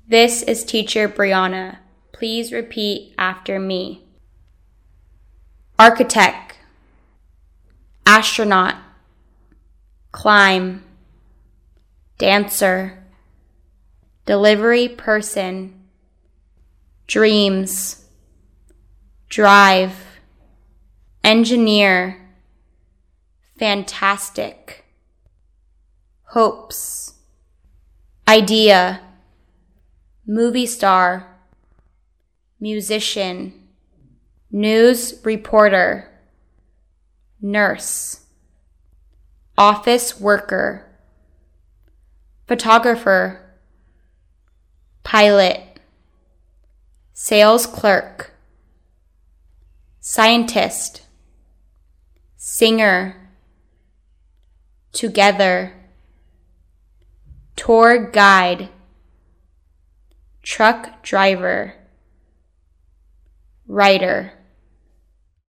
This is Teacher Brianna. Please repeat after me. Architect, astronaut, climb, dancer, delivery person, dreams, drive, engineer, fantastic, hopes, idea, movie star, musician, news reporter, nurse, office worker, photographer, pilot, sales clerk, scientist, singer, together, tour guide, truck driver, writer.